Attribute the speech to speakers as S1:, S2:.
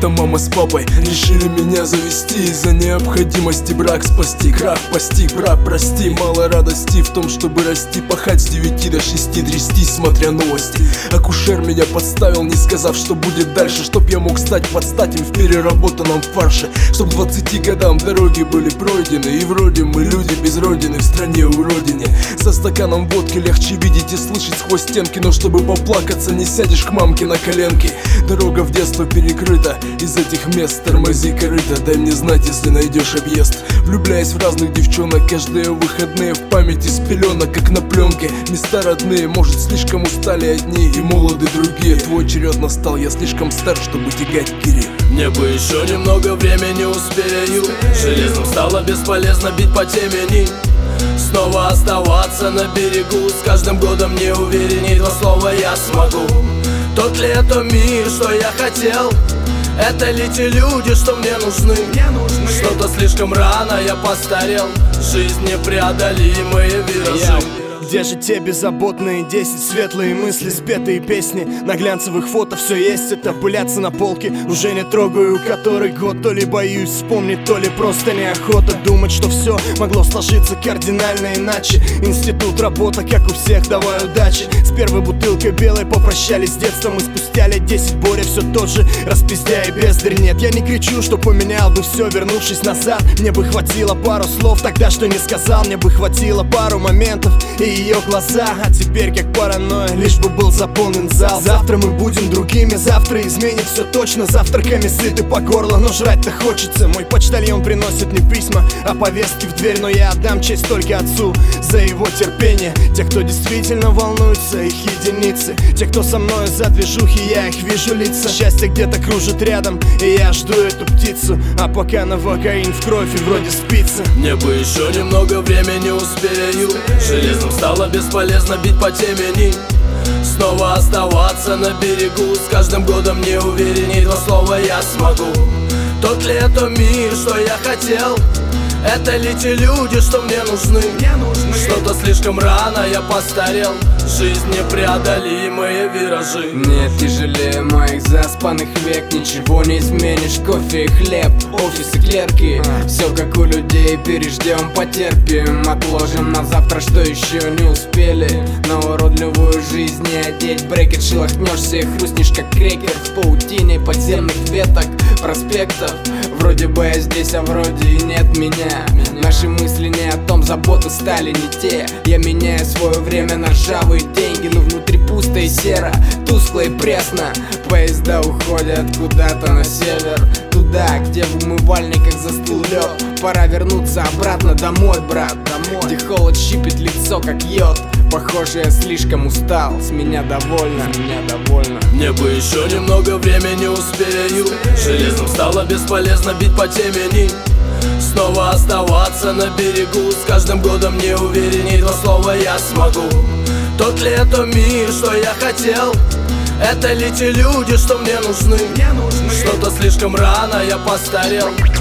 S1: Как-то мама с папой решили меня завести из-за необходимости брак спасти. Крах постиг, брат, прости. Мало радости в том, чтобы расти, пахать с 9 до 6, трястись, смотря новости. Акушер меня подставил, не сказав, что будет дальше, чтоб я мог стать под стать им в переработанном фарше. Чтоб к 20 годам дороги были пройдены, и вроде мы люди без родины в стране у родине. Со стаканом водки легче видеть и слышать сквозь стенки, но чтобы поплакаться, не сядешь к мамке на коленки. Дорога в детство перекрыта из этих мест. Тормози корыто, дай мне знать, если найдешь объезд. Влюбляясь в разных девчонок, каждые выходные в памяти с пеленок, как на пленке. Места родные, может, слишком устали одни и молоды другие. Твой черед настал, я слишком стар, чтобы тягать гири.
S2: Мне бы еще немного времени, успею. Железом стало бесполезно бить по темени. Снова оставаться на берегу, с каждым годом не уверенней. Два слова я смогу. Тот ли это мир, что я хотел? Это ли те люди, что мне нужны? Что-то слишком рано я постарел. Жизнь непреодолимые виражи.
S3: Где же те беззаботные 10 светлые мысли, спетые песни? На глянцевых фото все есть, это пылятся на полке. Уже не трогаю который год, то ли боюсь вспомнить, то ли просто неохота думать, что все могло сложиться кардинально иначе. Институт, работа, как у всех, давай удачи. С первой бутылкой белой попрощались с детством, и спустя лет 10 Боря все тот же, распиздяй и бездарь. Нет, я не кричу, что поменял бы все, вернувшись назад. Мне бы хватило пару слов тогда, что не сказал. Мне бы хватило пару моментов и ее глаза, а теперь как паранойя, лишь бы был заполнен зал. Завтра мы будем другими, завтра изменит все точно. Завтраками сыты по горло, но жрать-то хочется. Мой почтальон приносит мне письма, а повестки в дверь, но я отдам честь только отцу за его терпение. Те, кто действительно волнуется, их единицы. Те, кто со мной за движухи, я их вижу лица. Счастье где-то кружит рядом, и я жду эту птицу. А пока новокаин в кровь и вроде спится.
S2: Мне бы еще немного времени, успею. Железом стало бесполезно бить по темени. Снова оставаться на берегу, с каждым годом не уверенней. Два слова я смогу. Тот ли это мир, что я хотел? Это ли те люди, что мне нужны? Что-то слишком рано я постарел. Жизнь непреодолимые виражи.
S4: Нет, тяжелее моих заспанных век. Ничего не изменишь, кофе и хлеб, офис и клерки. Все как у людей, переждем, потерпим. Отложим на завтра, что еще не успели. На уродливую жизнь не одеть брекет. Шелохнешься и хрустнешь, как крекер в паутине подземных веток, проспектов. Вроде бы я здесь, а вроде и нет меня. Наши мысли не о том, заботы стали не те. Я меняю свое время на ржавые деньги, но внутри пусто и серо, тускло и пресно. Поезда уходят куда-то на север, туда, где в умывальниках застыл лед. Пора вернуться обратно домой, брат, домой, где холод щипит лицо, как йод. Похоже, я слишком устал, с меня довольно,
S2: Мне бы еще немного времени, успею. Железом стало бесполезно бить по темени. Снова оставаться на берегу, с каждым годом не уверенней. Два слова я смогу. Тот ли это мир, что я хотел? Это ли те люди, что мне нужны? Что-то слишком рано я постарел.